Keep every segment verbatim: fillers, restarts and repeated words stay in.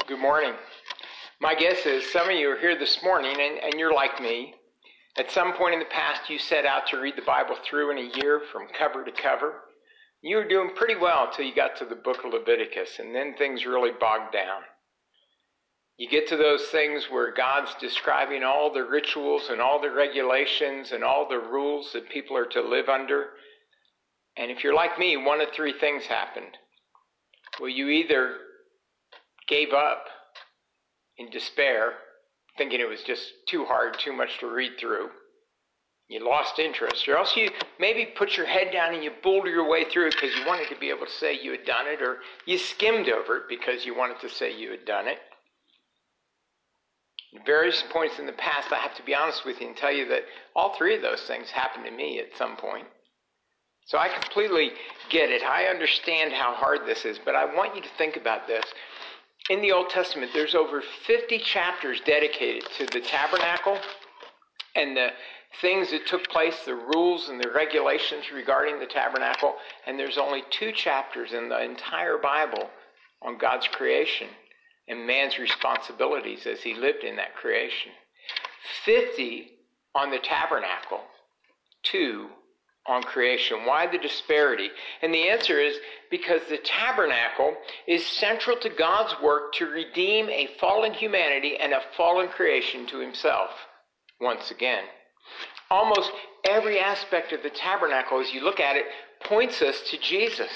Good morning. My guess is some of you are here this morning and, and you're like me. At some point in the past, you set out to read the Bible through in a year from cover to cover. You were doing pretty well until you got to the book of Leviticus, and then things really bogged down. You get to those things where God's describing all the rituals and all the regulations and all the rules that people are to live under. And if you're like me, one of three things happened. Well, you either gave up in despair, thinking it was just too hard, too much to read through. You lost interest, or else you maybe put your head down and you boulder your way through it because you wanted to be able to say you had done it, or you skimmed over it because you wanted to say you had done it. At various points in the past, I have to be honest with you and tell you that all three of those things happened to me at some point. So I completely get it. I understand how hard this is, but I want you to think about this. In the Old Testament, there's over fifty chapters dedicated to the tabernacle and the things that took place, the rules and the regulations regarding the tabernacle. And there's only two chapters in the entire Bible on God's creation and man's responsibilities as he lived in that creation. fifty on the tabernacle, two on creation. Why the disparity? And the answer is because the tabernacle is central to God's work to redeem a fallen humanity and a fallen creation to himself once again. Almost every aspect of the tabernacle, as you look at it, points us to Jesus,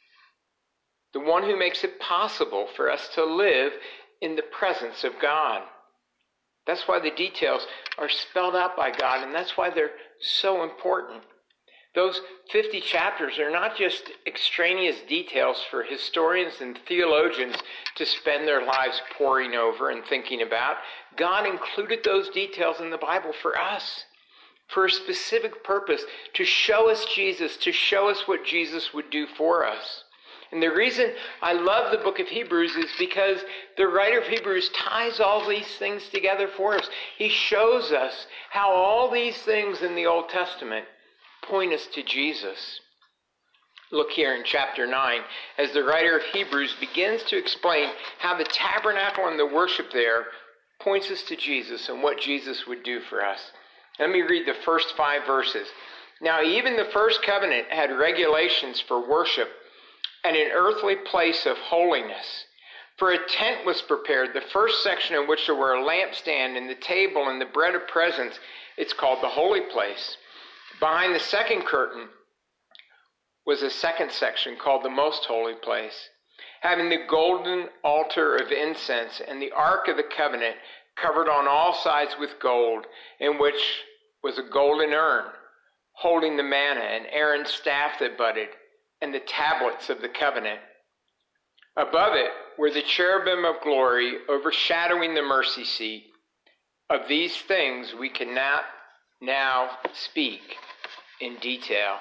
the one who makes it possible for us to live in the presence of God. That's why the details are spelled out by God, and that's why they're so important. Those fifty chapters are not just extraneous details for historians and theologians to spend their lives poring over and thinking about. God included those details in the Bible for us, for a specific purpose, to show us Jesus, to show us what Jesus would do for us. And the reason I love the book of Hebrews is because the writer of Hebrews ties all these things together for us. He shows us how all these things in the Old Testament point us to Jesus. Look here in chapter nine, as the writer of Hebrews begins to explain how the tabernacle and the worship there points us to Jesus and what Jesus would do for us. Let me read the first five verses. Now, even the first covenant had regulations for worship and an earthly place of holiness. For a tent was prepared, the first section in which there were a lampstand and the table and the bread of presence. It's called the holy place. Behind the second curtain was a second section called the most holy place, having the golden altar of incense and the ark of the covenant covered on all sides with gold, in which was a golden urn holding the manna and Aaron's staff that budded and the tablets of the covenant. Above it were the cherubim of glory overshadowing the mercy seat. Of these things we cannot now speak in detail.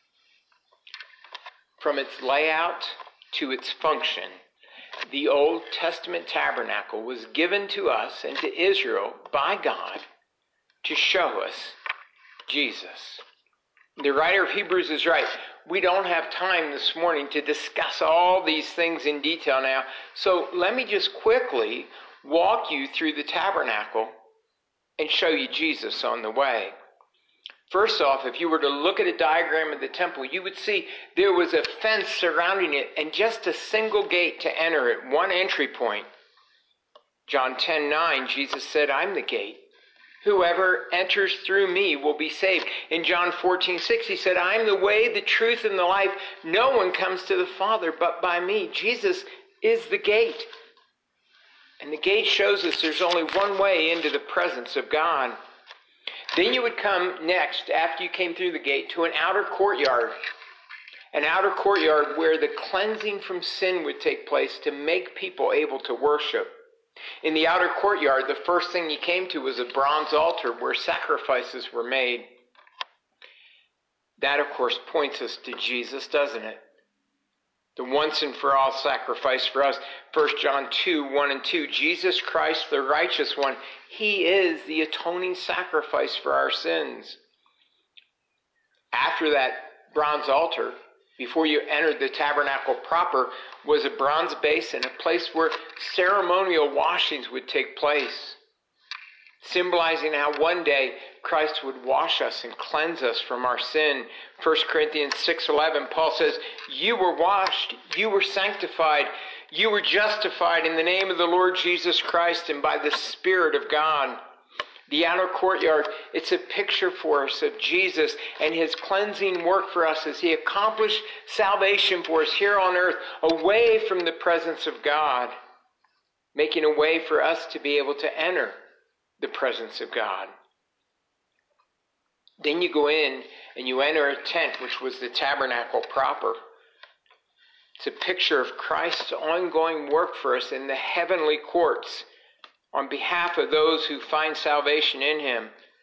From its layout to its function, the Old Testament tabernacle was given to us and to Israel by God to show us Jesus. The writer of Hebrews is right. We don't have time this morning to discuss all these things in detail now. So let me just quickly walk you through the tabernacle and show you Jesus on the way. First off, if you were to look at a diagram of the temple, you would see there was a fence surrounding it and just a single gate to enter it, one entry point. John ten nine, Jesus said, "I'm the gate. Whoever enters through me will be saved." In John fourteen six, he said, "I am the way, the truth, and the life. No one comes to the Father but by me." Jesus is the gate. And the gate shows us there's only one way into the presence of God. Then you would come next, after you came through the gate, to an outer courtyard. An outer courtyard where the cleansing from sin would take place to make people able to worship. In the outer courtyard, the first thing you came to was a bronze altar where sacrifices were made. That, of course, points us to Jesus, doesn't it? The once and for all sacrifice for us. First John two, one and two. Jesus Christ, the righteous one, he is the atoning sacrifice for our sins. After that bronze altar, before you entered the tabernacle proper, was a bronze basin, a place where ceremonial washings would take place, symbolizing how one day Christ would wash us and cleanse us from our sin. First Corinthians six eleven, Paul says, you were washed, you were sanctified, you were justified in the name of the Lord Jesus Christ and by the Spirit of God. The outer courtyard, it's a picture for us of Jesus and his cleansing work for us as he accomplished salvation for us here on earth, away from the presence of God, making a way for us to be able to enter the presence of God. Then you go in and you enter a tent, which was the tabernacle proper. It's a picture of Christ's ongoing work for us in the heavenly courts on behalf of those who find salvation in him.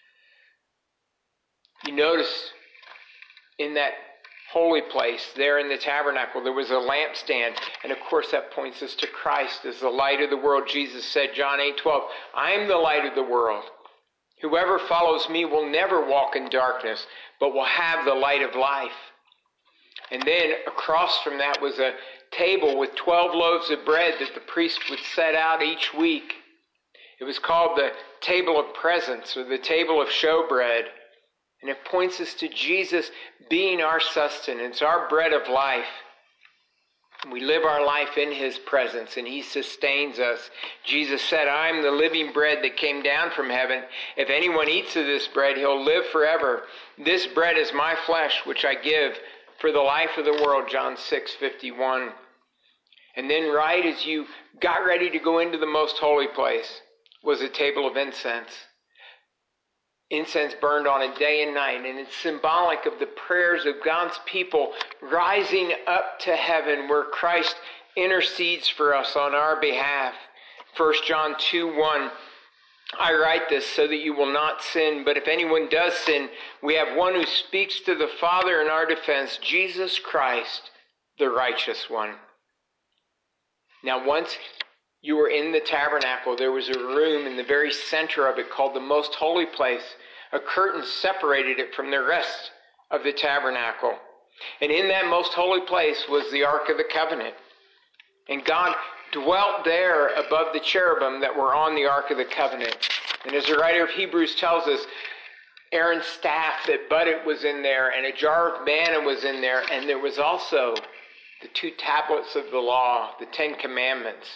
You notice in that holy place, there in the tabernacle, there was a lampstand. And of course that points us to Christ as the light of the world. Jesus said, John eight twelve, I am the light of the world. Whoever follows me will never walk in darkness, but will have the light of life. And then across from that was a table with twelve loaves of bread that the priest would set out each week. It was called the table of presence, or the table of showbread. And it points us to Jesus being our sustenance, our bread of life. And we live our life in his presence, and he sustains us. Jesus said, I am the living bread that came down from heaven. If anyone eats of this bread, he'll live forever. This bread is my flesh, which I give for the life of the world, John six fifty-one. And then right as you got ready to go into the most holy place was a table of incense. Incense burned on it day and night, and it's symbolic of the prayers of God's people rising up to heaven where Christ intercedes for us on our behalf. First John two one, I write this so that you will not sin, but if anyone does sin, we have one who speaks to the Father in our defense, Jesus Christ, the righteous one. Now once you were in the tabernacle, there was a room in the very center of it called the most holy place. A curtain separated it from the rest of the tabernacle. And in that most holy place was the Ark of the Covenant. And God dwelt there above the cherubim that were on the Ark of the Covenant. And as the writer of Hebrews tells us, Aaron's staff that budded was in there, and a jar of manna was in there, and there was also the two tablets of the law, the Ten Commandments.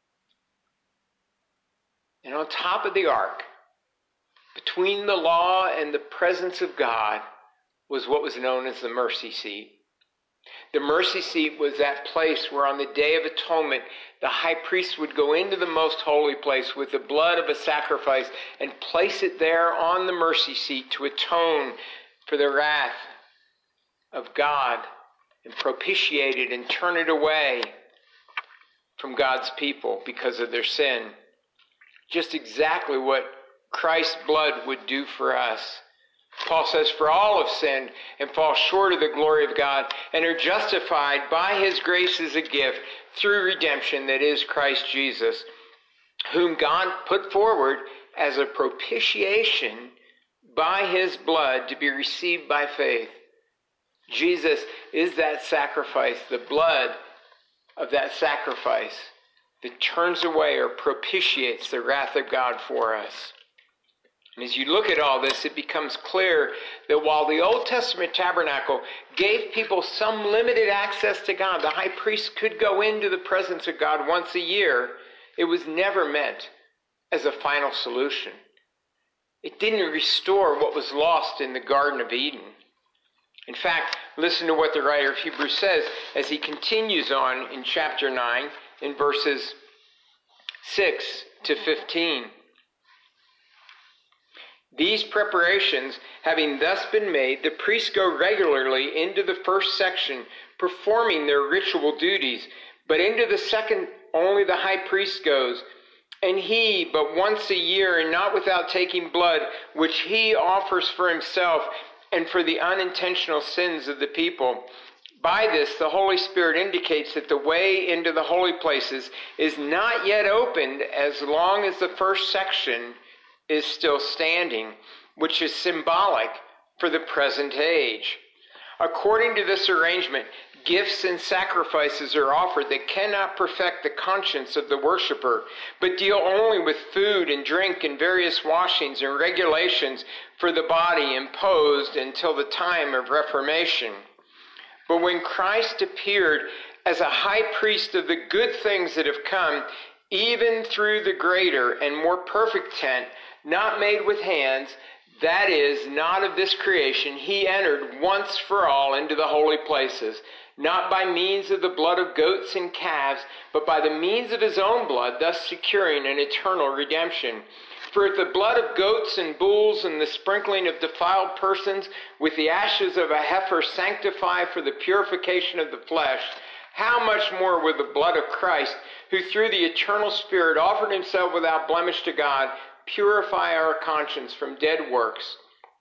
And on top of the ark, between the law and the presence of God, was what was known as the mercy seat. The mercy seat was that place where on the Day of Atonement, the high priest would go into the most holy place with the blood of a sacrifice and place it there on the mercy seat to atone for the wrath of God and propitiate it and turn it away from God's people because of their sin. Just exactly what Christ's blood would do for us. Paul says, for all have sinned and fall short of the glory of God and are justified by his grace as a gift through redemption that is Christ Jesus, whom God put forward as a propitiation by his blood to be received by faith. Jesus is that sacrifice, the blood of that sacrifice that turns away or propitiates the wrath of God for us. And as you look at all this, it becomes clear that while the Old Testament tabernacle gave people some limited access to God, the high priest could go into the presence of God once a year, it was never meant as a final solution. It didn't restore what was lost in the Garden of Eden. In fact, listen to what the writer of Hebrews says as he continues on in chapter nine, in verses six to fifteen. These preparations having thus been made, the priests go regularly into the first section, performing their ritual duties. But into the second, only the high priest goes, and he but once a year, and not without taking blood, which he offers for himself and for the unintentional sins of the people. By this, the Holy Spirit indicates that the way into the holy places is not yet opened as long as the first section is still standing, which is symbolic for the present age. According to this arrangement, Gifts and sacrifices are offered that cannot perfect the conscience of the worshiper, but deal only with food and drink and various washings and regulations for the body imposed until the time of Reformation. But when Christ appeared as a high priest of the good things that have come, even through the greater and more perfect tent, not made with hands, that is, not of this creation, he entered once for all into the holy places, not by means of the blood of goats and calves, but by the means of his own blood, thus securing an eternal redemption. For if the blood of goats and bulls and the sprinkling of defiled persons with the ashes of a heifer sanctify for the purification of the flesh, how much more will the blood of Christ, who through the eternal Spirit offered himself without blemish to God, purify our conscience from dead works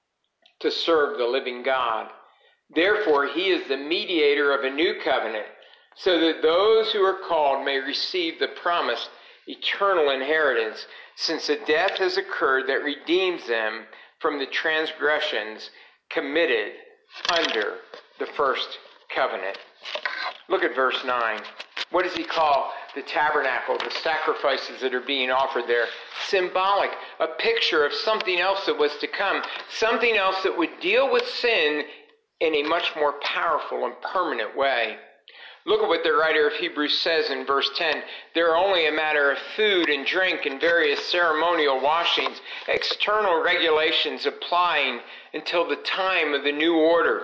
to serve the living God? Therefore, he is the mediator of a new covenant, so that those who are called may receive the promised eternal inheritance, since a death has occurred that redeems them from the transgressions committed under the first covenant. Look at verse nine. What does he call the tabernacle, the sacrifices that are being offered there? Symbolic, a picture of something else that was to come, something else that would deal with sin in a much more powerful and permanent way. Look at what the writer of Hebrews says in verse ten. They're only a matter of food and drink and various ceremonial washings, external regulations applying until the time of the new order.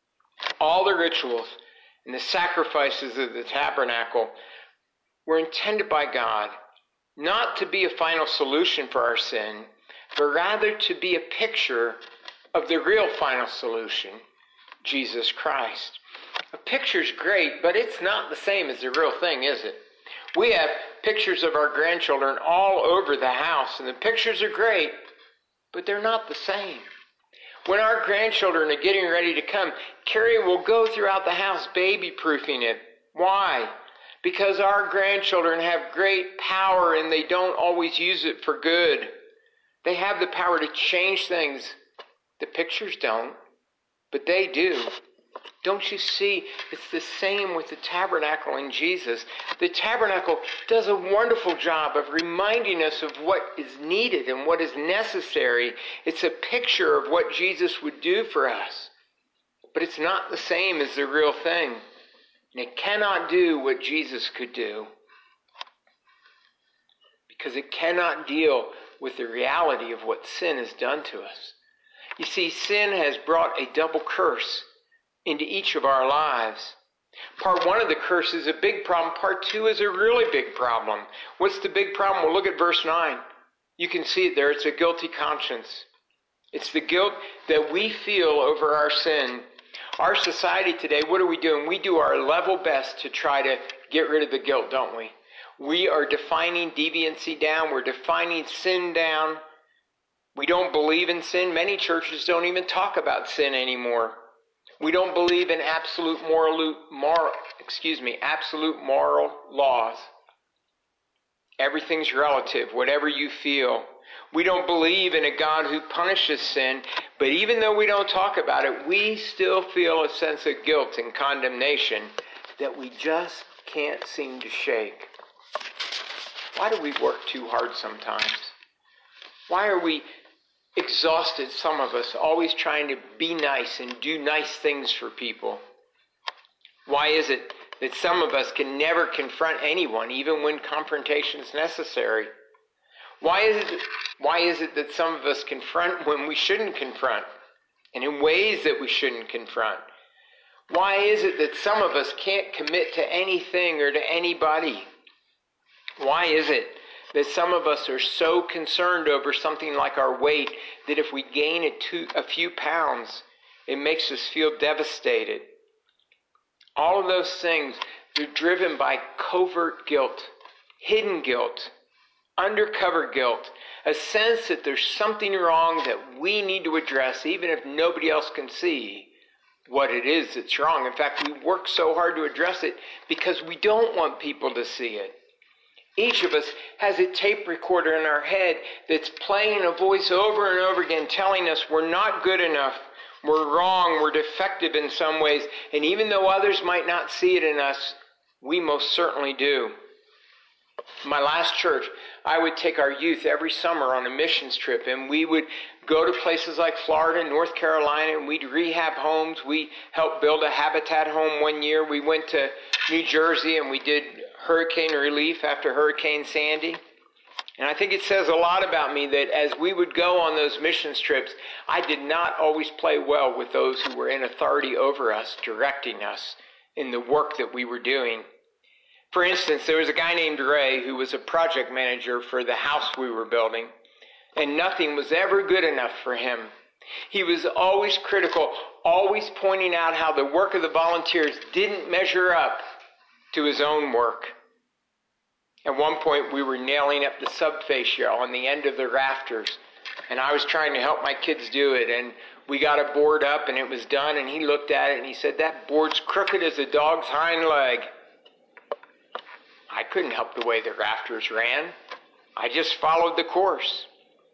All the rituals and the sacrifices of the tabernacle were intended by God not to be a final solution for our sin, but rather to be a picture of the real final solution, Jesus Christ. A picture's great, but it's not the same as the real thing, is it? We have pictures of our grandchildren all over the house, and the pictures are great, but they're not the same. When our grandchildren are getting ready to come, Carrie will go throughout the house baby-proofing it. Why? Because our grandchildren have great power and they don't always use it for good. They have the power to change things. The pictures don't, but they do. Don't you see? It's the same with the tabernacle in Jesus. The tabernacle does a wonderful job of reminding us of what is needed and what is necessary. It's a picture of what Jesus would do for us. But it's not the same as the real thing. And it cannot do what Jesus could do. Because it cannot deal with the reality of what sin has done to us. You see, sin has brought a double curse into each of our lives. Part one of the curse is a big problem. Part two is a really big problem. What's the big problem? Well, look at verse nine. You can see it there. It's a guilty conscience. It's the guilt that we feel over our sin. Our society today, what are we doing? We do our level best to try to get rid of the guilt, don't we? We are defining deviancy down. We're defining sin down. We don't believe in sin. Many churches don't even talk about sin anymore. We don't believe in absolute moral, moral, excuse me, absolute moral laws. Everything's relative, whatever you feel. We don't believe in a God who punishes sin, but even though we don't talk about it, we still feel a sense of guilt and condemnation that we just can't seem to shake. Why do we work too hard sometimes? Why are we exhausted, some of us, always trying to be nice and do nice things for people? Why is it that some of us can never confront anyone, even when confrontation is necessary? Why is it, why is it that some of us confront when we shouldn't confront, and in ways that we shouldn't confront? Why is it that some of us can't commit to anything or to anybody? Why is it that some of us are so concerned over something like our weight that if we gain a, two, a few pounds, it makes us feel devastated? All of those things are driven by covert guilt, hidden guilt, undercover guilt, a sense that there's something wrong that we need to address, even if nobody else can see what it is that's wrong. In fact, we work so hard to address it because we don't want people to see it. Each of us has a tape recorder in our head that's playing a voice over and over again telling us we're not good enough, We're wrong, we're defective in some ways, and even though others might not see it in us, we most certainly do. In my last church, I would take our youth every summer on a missions trip, and we would go to places like Florida, North Carolina, and we'd rehab homes. We helped build a Habitat home one year. We went to New Jersey, and we did hurricane relief after Hurricane Sandy. And I think it says a lot about me that as we would go on those missions trips, I did not always play well with those who were in authority over us, directing us in the work that we were doing. For instance, there was a guy named Ray who was a project manager for the house we were building, and nothing was ever good enough for him. He was always critical, always pointing out how the work of the volunteers didn't measure up to his own work. At one point, we were nailing up the subfascia on the end of the rafters, and I was trying to help my kids do it, and we got a board up, and it was done, and he looked at it, and he said, "That board's crooked as a dog's hind leg." I couldn't help the way the rafters ran. I just followed the course.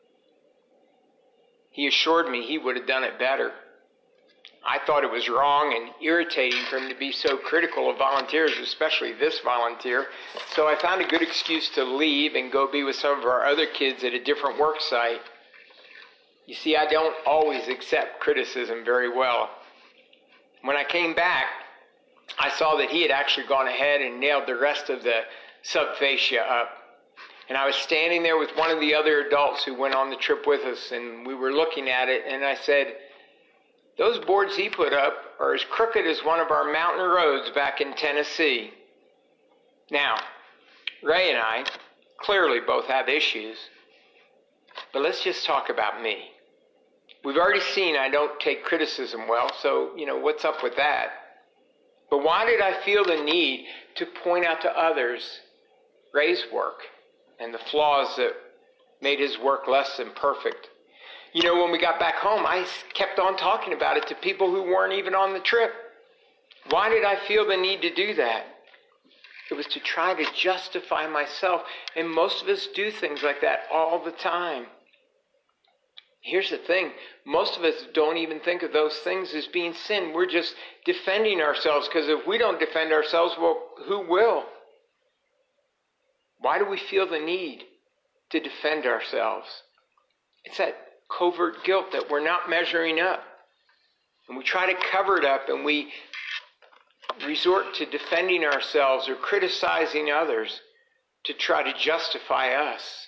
He assured me he would have done it better. I thought it was wrong and irritating for him to be so critical of volunteers, especially this volunteer. So I found a good excuse to leave and go be with some of our other kids at a different work site. You see, I don't always accept criticism very well. When I came back, I saw that he had actually gone ahead and nailed the rest of the subfascia up. And I was standing there with one of the other adults who went on the trip with us, and we were looking at it, and I said, "Those boards he put up are as crooked as one of our mountain roads back in Tennessee." Now, Ray and I clearly both have issues, but let's just talk about me. We've already seen I don't take criticism well, so, you know, what's up with that? But why did I feel the need to point out to others Ray's work and the flaws that made his work less than perfect? You know, when we got back home, I kept on talking about it to people who weren't even on the trip. Why did I feel the need to do that? It was to try to justify myself, and most of us do things like that all the time. Here's the thing. Most of us don't even think of those things as being sin. We're just defending ourselves, because if we don't defend ourselves, well, who will? Why do we feel the need to defend ourselves? It's that covert guilt that we're not measuring up. And we try to cover it up, and we resort to defending ourselves or criticizing others to try to justify us.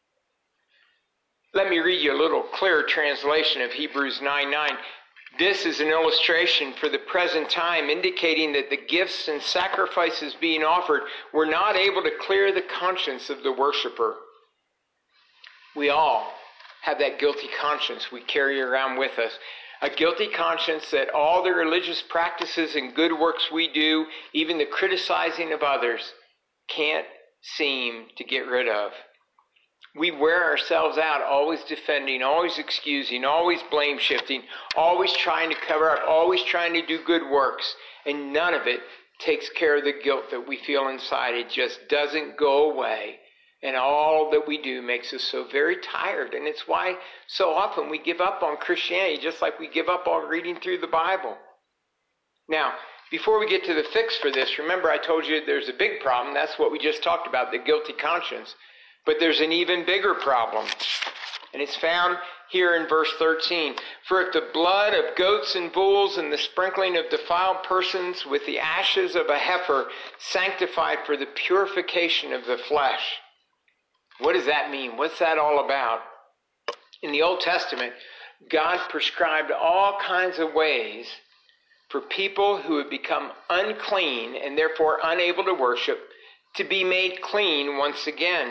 Let me read you a little clearer translation of Hebrews nine nine. This is an illustration for the present time, indicating that the gifts and sacrifices being offered were not able to clear the conscience of the worshiper. We all have that guilty conscience we carry around with us. A guilty conscience that all the religious practices and good works we do, even the criticizing of others, can't seem to get rid of. We wear ourselves out, always defending, always excusing, always blame shifting, always trying to cover up, always trying to do good works, and none of it takes care of the guilt that we feel inside. It just doesn't go away. And all that we do makes us so very tired. And it's why so often we give up on Christianity, just like we give up on reading through the Bible. Now, before we get to the fix for this, remember I told you there's a big problem. That's what we just talked about, the guilty conscience. But there's an even bigger problem. And it's found here in verse thirteen. For if the blood of goats and bulls and the sprinkling of defiled persons with the ashes of a heifer sanctified for the purification of the flesh. What does that mean? What's that all about? In the Old Testament, God prescribed all kinds of ways for people who had become unclean and therefore unable to worship to be made clean once again.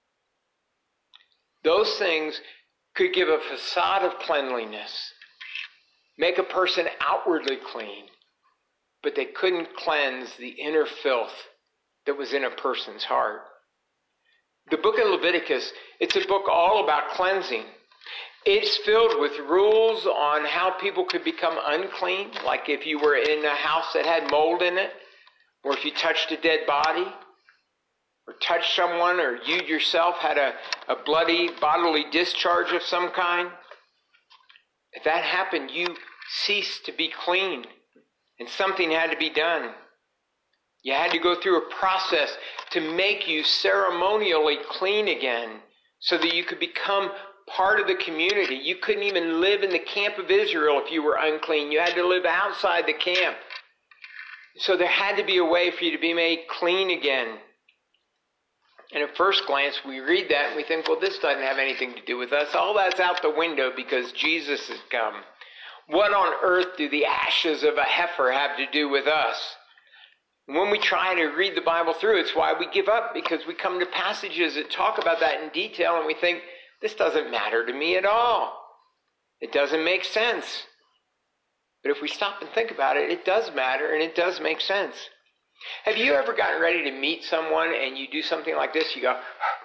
Those things could give a facade of cleanliness, make a person outwardly clean, but they couldn't cleanse the inner filth that was in a person's heart. The book of Leviticus, it's a book all about cleansing. It's filled with rules on how people could become unclean, like if you were in a house that had mold in it, or if you touched a dead body, or touched someone, or you yourself had a, a bloody bodily discharge of some kind. If that happened, you ceased to be clean, and something had to be done. You had to go through a process to make you ceremonially clean again so that you could become part of the community. You couldn't even live in the camp of Israel if you were unclean. You had to live outside the camp. So there had to be a way for you to be made clean again. And at first glance, we read that and we think, well, this doesn't have anything to do with us. All that's out the window because Jesus has come. What on earth do the ashes of a heifer have to do with us? When we try to read the Bible through, it's why we give up, because we come to passages that talk about that in detail and we think, this doesn't matter to me at all. It doesn't make sense. But if we stop and think about it, it does matter and it does make sense. Have you ever gotten ready to meet someone and you do something like this? You go,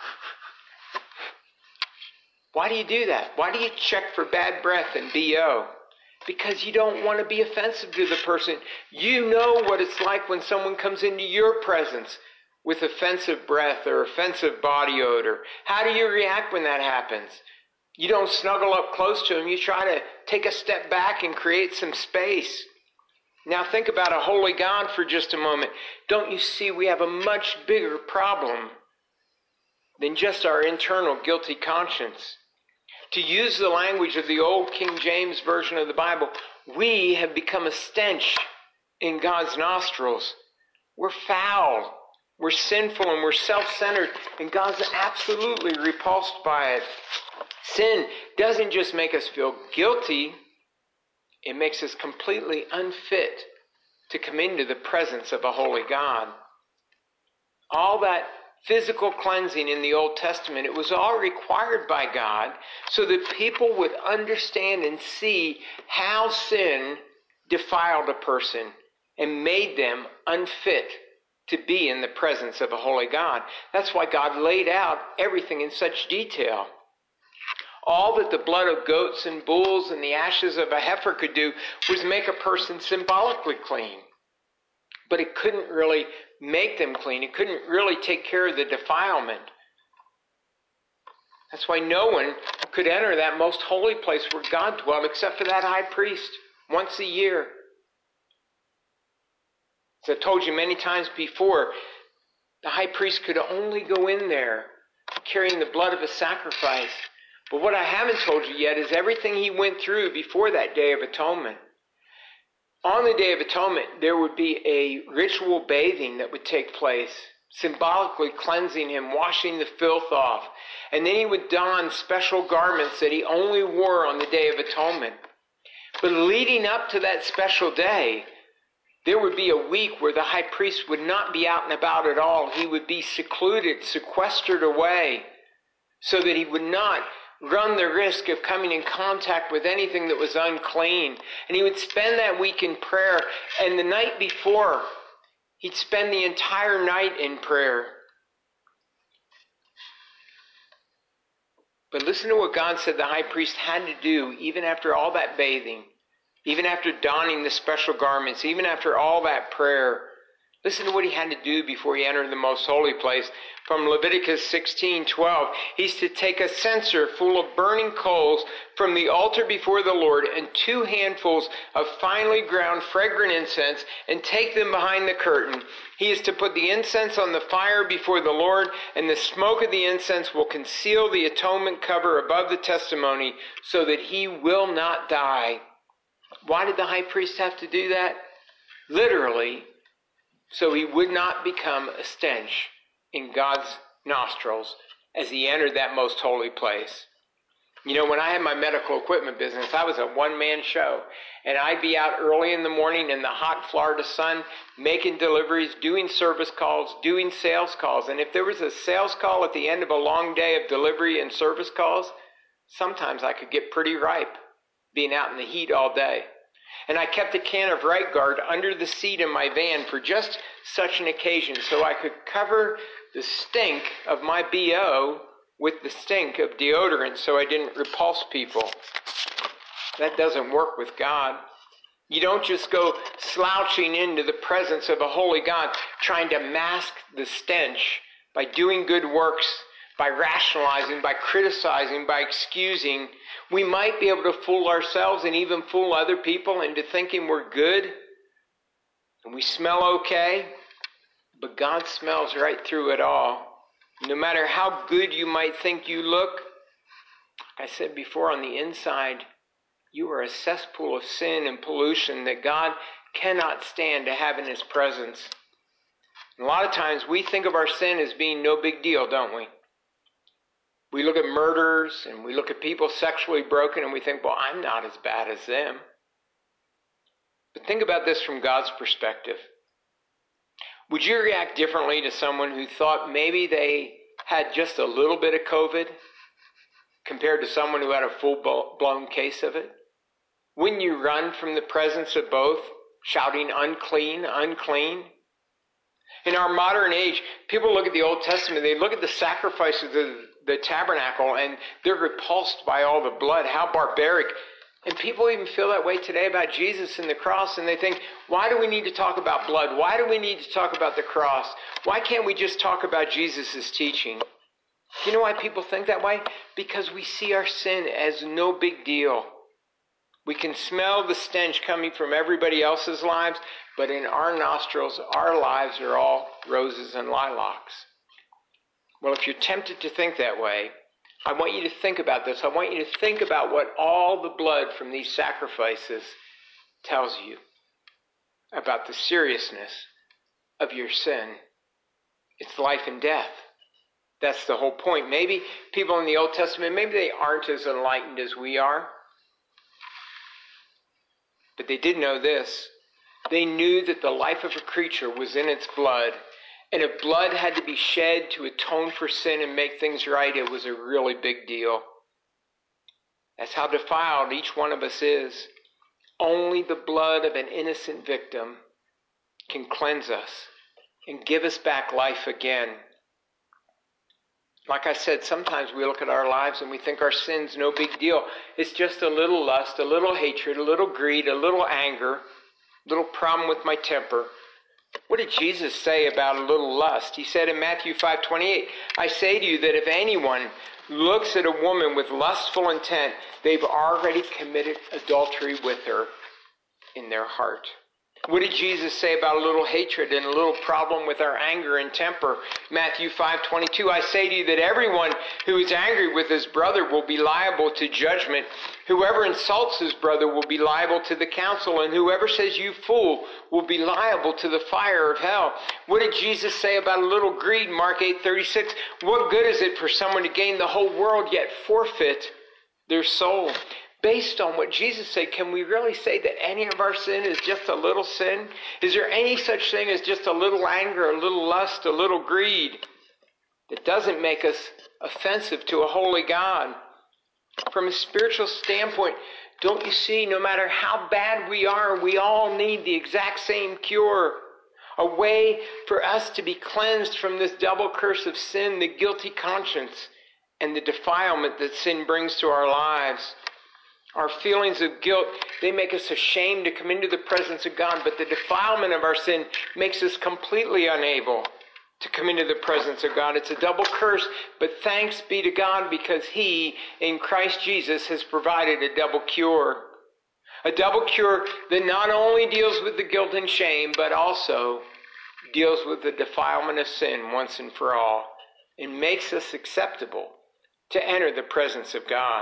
why do you do that? Why do you check for bad breath and B O? Because you don't want to be offensive to the person. You know what it's like when someone comes into your presence with offensive breath or offensive body odor. How do you react when that happens? You don't snuggle up close to them. You try to take a step back and create some space. Now think about a holy God for just a moment. Don't you see we have a much bigger problem than just our internal guilty conscience? To use the language of the old King James Version of the Bible, we have become a stench in God's nostrils. We're foul, we're sinful, and we're self-centered, and God's absolutely repulsed by it. Sin doesn't just make us feel guilty, it makes us completely unfit to come into the presence of a holy God. All that physical cleansing in the Old Testament, it was all required by God so that people would understand and see how sin defiled a person and made them unfit to be in the presence of a holy God. That's why God laid out everything in such detail. All that the blood of goats and bulls and the ashes of a heifer could do was make a person symbolically clean. But it couldn't really make them clean. It couldn't really take care of the defilement. That's why no one could enter that most holy place where God dwelled except for that high priest once a year. As I told you many times before, the high priest could only go in there carrying the blood of a sacrifice. But what I haven't told you yet is everything he went through before that Day of Atonement. On the Day of Atonement, there would be a ritual bathing that would take place, symbolically cleansing him, washing the filth off. And then he would don special garments that he only wore on the Day of Atonement. But leading up to that special day, there would be a week where the high priest would not be out and about at all. He would be secluded, sequestered away, so that he would not run the risk of coming in contact with anything that was unclean. And he would spend that week in prayer. And the night before, he'd spend the entire night in prayer. But listen to what God said the high priest had to do, even after all that bathing, even after donning the special garments, even after all that prayer. Listen to what he had to do before he entered the most holy place. From Leviticus sixteen twelve, he's to take a censer full of burning coals from the altar before the Lord and two handfuls of finely ground fragrant incense and take them behind the curtain. He is to put the incense on the fire before the Lord, and the smoke of the incense will conceal the atonement cover above the testimony so that he will not die. Why did the high priest have to do that? Literally, so he would not become a stench in God's nostrils as he entered that most holy place. You know, when I had my medical equipment business, I was a one-man show. And I'd be out early in the morning in the hot Florida sun, making deliveries, doing service calls, doing sales calls. And if there was a sales call at the end of a long day of delivery and service calls, sometimes I could get pretty ripe being out in the heat all day. And I kept a can of Right Guard under the seat in my van for just such an occasion, so I could cover the stink of my B O with the stink of deodorant so I didn't repulse people. That doesn't work with God. You don't just go slouching into the presence of a holy God trying to mask the stench by doing good works, by rationalizing, by criticizing, by excusing, we might be able to fool ourselves and even fool other people into thinking we're good and we smell okay, but God smells right through it all. No matter how good you might think you look, like I said before, on the inside, you are a cesspool of sin and pollution that God cannot stand to have in His presence. And a lot of times we think of our sin as being no big deal, don't we? We look at murders and we look at people sexually broken and we think, well, I'm not as bad as them. But think about this from God's perspective. Would you react differently to someone who thought maybe they had just a little bit of COVID compared to someone who had a full-blown case of it? Wouldn't you run from the presence of both, shouting, unclean, unclean? In our modern age, people look at the Old Testament, they look at the sacrifices of the tabernacle, and they're repulsed by all the blood. How barbaric. And people even feel that way today about Jesus and the cross, and they think, why do we need to talk about blood? Why do we need to talk about the cross? Why can't we just talk about Jesus' teaching? Do you know why people think that way? Because we see our sin as no big deal. We can smell the stench coming from everybody else's lives, but in our nostrils, our lives are all roses and lilacs. Well, if you're tempted to think that way, I want you to think about this. I want you to think about what all the blood from these sacrifices tells you about the seriousness of your sin. It's life and death. That's the whole point. Maybe people in the Old Testament, maybe they aren't as enlightened as we are. But they did know this. They knew that the life of a creature was in its blood. And if blood had to be shed to atone for sin and make things right, it was a really big deal. That's how defiled each one of us is. Only the blood of an innocent victim can cleanse us and give us back life again. Like I said, sometimes we look at our lives and we think our sin's no big deal. It's just a little lust, a little hatred, a little greed, a little anger, a little problem with my temper. What did Jesus say about a little lust? He said in Matthew five twenty-eight, I say to you that if anyone looks at a woman with lustful intent, they've already committed adultery with her in their heart. What did Jesus say about a little hatred and a little problem with our anger and temper? Matthew five twenty-two, I say to you that everyone who is angry with his brother will be liable to judgment. Whoever insults his brother will be liable to the council, and whoever says you fool will be liable to the fire of hell. What did Jesus say about a little greed? Mark eight thirty-six, what good is it for someone to gain the whole world yet forfeit their soul? Based on what Jesus said, can we really say that any of our sin is just a little sin? Is there any such thing as just a little anger, a little lust, a little greed that doesn't make us offensive to a holy God? From a spiritual standpoint, don't you see, no matter how bad we are, we all need the exact same cure. A way for us to be cleansed from this double curse of sin, the guilty conscience, and the defilement that sin brings to our lives. Our feelings of guilt, they make us ashamed to come into the presence of God, but the defilement of our sin makes us completely unable to come into the presence of God. It's a double curse, but thanks be to God because He, in Christ Jesus, has provided a double cure. A double cure that not only deals with the guilt and shame, but also deals with the defilement of sin once and for all, and makes us acceptable to enter the presence of God.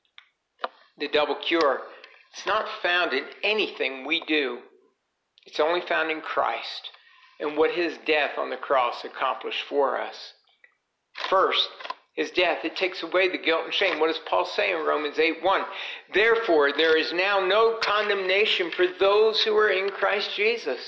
The double cure, it's not found in anything we do. It's only found in Christ and what His death on the cross accomplished for us. First, His death, it takes away the guilt and shame. What does Paul say in Romans eight one? Therefore, there is now no condemnation for those who are in Christ Jesus.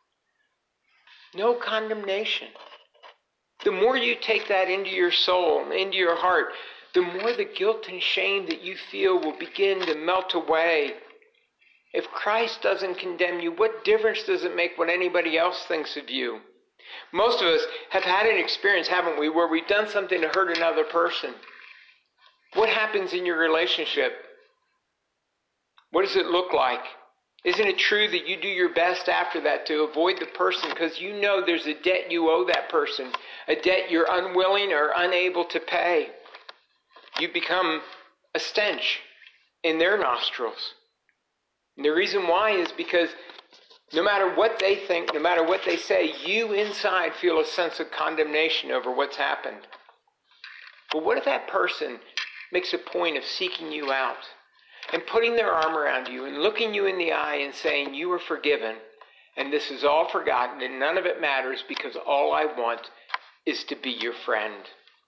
No condemnation. The more you take that into your soul, into your heart, the more the guilt and shame that you feel will begin to melt away. If Christ doesn't condemn you, what difference does it make what anybody else thinks of you? Most of us have had an experience, haven't we, where we've done something to hurt another person. What happens in your relationship? What does it look like? Isn't it true that you do your best after that to avoid the person because you know there's a debt you owe that person, a debt you're unwilling or unable to pay? You become a stench in their nostrils. And the reason why is because no matter what they think, no matter what they say, you inside feel a sense of condemnation over what's happened. But what if that person makes a point of seeking you out and putting their arm around you and looking you in the eye and saying, you are forgiven and this is all forgotten and none of it matters because all I want is to be your friend?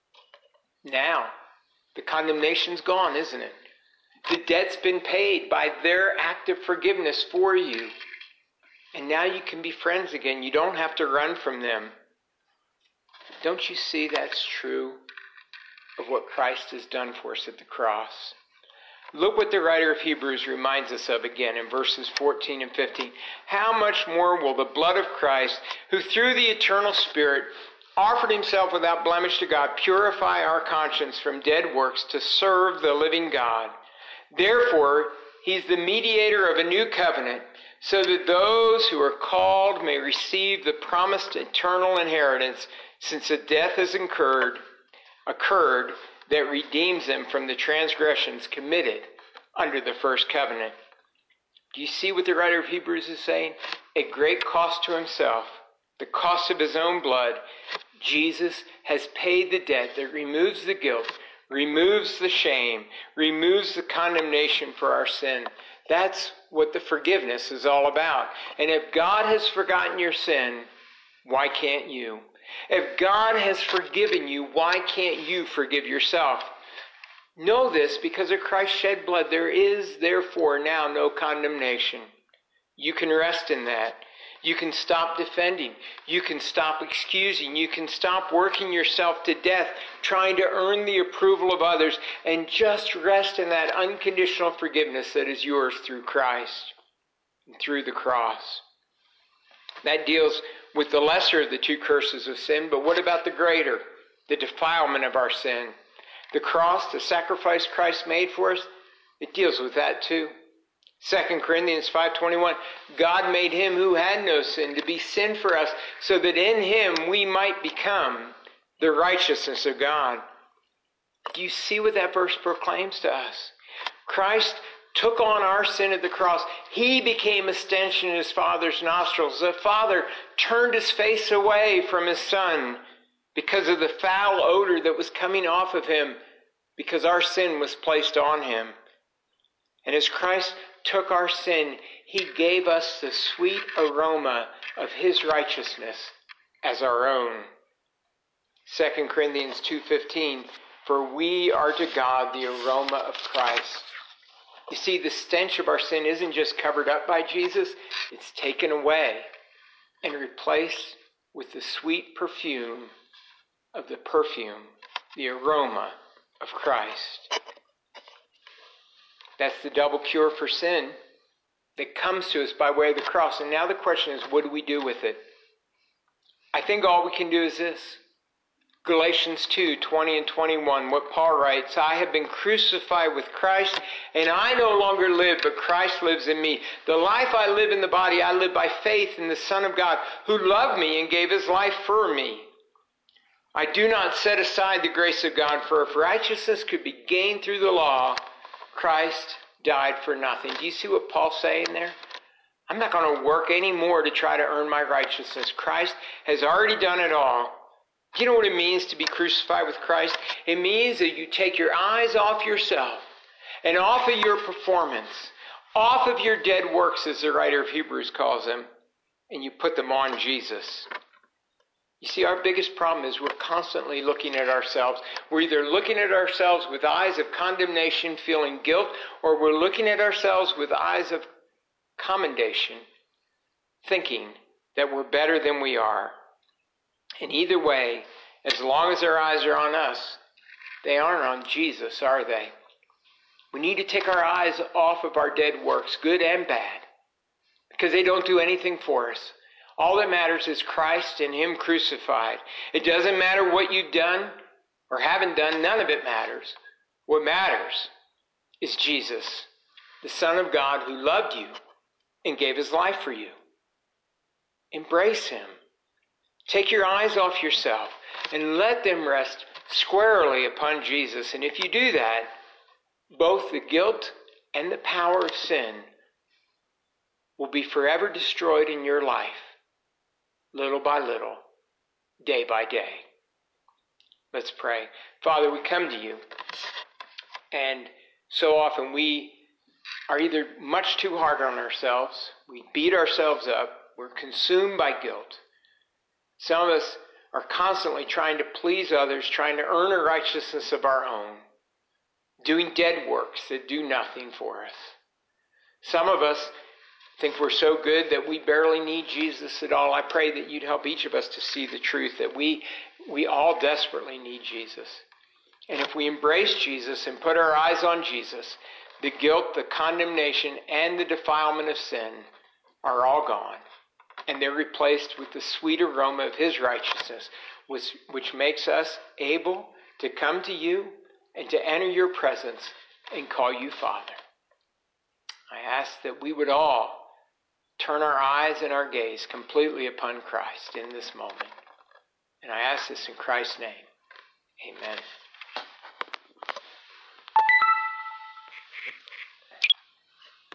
Now, the condemnation's gone, isn't it? The debt's been paid by their act of forgiveness for you. And now you can be friends again. You don't have to run from them. Don't you see that's true of what Christ has done for us at the cross? Look what the writer of Hebrews reminds us of again in verses fourteen and fifteen. How much more will the blood of Christ, who through the eternal Spirit offered himself without blemish to God, purify our conscience from dead works to serve the living God? Therefore, he's the mediator of a new covenant, so that those who are called may receive the promised eternal inheritance, since a death has incurred, occurred that redeems them from the transgressions committed under the first covenant. Do you see what the writer of Hebrews is saying? At great cost to himself, the cost of his own blood, Jesus has paid the debt that removes the guilt, removes the shame, removes the condemnation for our sin. That's what the forgiveness is all about. And if God has forgotten your sin, why can't you? If God has forgiven you, why can't you forgive yourself? Know this, because of Christ's shed blood, there is therefore now no condemnation. You can rest in that. You can stop defending. You can stop excusing. You can stop working yourself to death, trying to earn the approval of others, and just rest in that unconditional forgiveness that is yours through Christ and through the cross. That deals with the lesser of the two curses of sin, but what about the greater, the defilement of our sin? The cross, the sacrifice Christ made for us, it deals with that too. Second Corinthians five twenty-one, God made him who had no sin to be sin for us, so that in him we might become the righteousness of God. Do you see what that verse proclaims to us? Christ took on our sin at the cross. He became a stench in his Father's nostrils. The Father turned his face away from his Son because of the foul odor that was coming off of him, because our sin was placed on him. And as Christ took our sin, he gave us the sweet aroma of his righteousness as our own. Second Corinthians two fifteen, for we are to God the aroma of Christ. You see, the stench of our sin isn't just covered up by Jesus, it's taken away and replaced with the sweet perfume of the perfume, the aroma of Christ. That's the double cure for sin that comes to us by way of the cross. And now the question is, what do we do with it? I think all we can do is this. Galatians two twenty and twenty-one, what Paul writes, I have been crucified with Christ, and I no longer live, but Christ lives in me. The life I live in the body, I live by faith in the Son of God, who loved me and gave his life for me. I do not set aside the grace of God, for if righteousness could be gained through the law, Christ died for nothing. Do you see what Paul's saying there? I'm not going to work anymore to try to earn my righteousness. Christ has already done it all. You know what it means to be crucified with Christ? It means that you take your eyes off yourself and off of your performance, off of your dead works, as the writer of Hebrews calls them, and you put them on Jesus. You see, our biggest problem is we're constantly looking at ourselves. We're either looking at ourselves with eyes of condemnation, feeling guilt, or we're looking at ourselves with eyes of commendation, thinking that we're better than we are. And either way, as long as our eyes are on us, they aren't on Jesus, are they? We need to take our eyes off of our dead works, good and bad, because they don't do anything for us. All that matters is Christ and him crucified. It doesn't matter what you've done or haven't done. None of it matters. What matters is Jesus, the Son of God who loved you and gave his life for you. Embrace him. Take your eyes off yourself and let them rest squarely upon Jesus. And if you do that, both the guilt and the power of sin will be forever destroyed in your life, little by little, day by day. Let's pray. Father, we come to you, and so often we are either much too hard on ourselves, we beat ourselves up, we're consumed by guilt. Some of us are constantly trying to please others, trying to earn a righteousness of our own, doing dead works that do nothing for us. Some of us think we're so good that we barely need Jesus at all. I pray that you'd help each of us to see the truth that we we all desperately need Jesus. And if we embrace Jesus and put our eyes on Jesus, the guilt, the condemnation, and the defilement of sin are all gone. And they're replaced with the sweet aroma of his righteousness, which, which makes us able to come to you and to enter your presence and call you Father. I ask that we would all turn our eyes and our gaze completely upon Christ in this moment. And I ask this in Christ's name. Amen.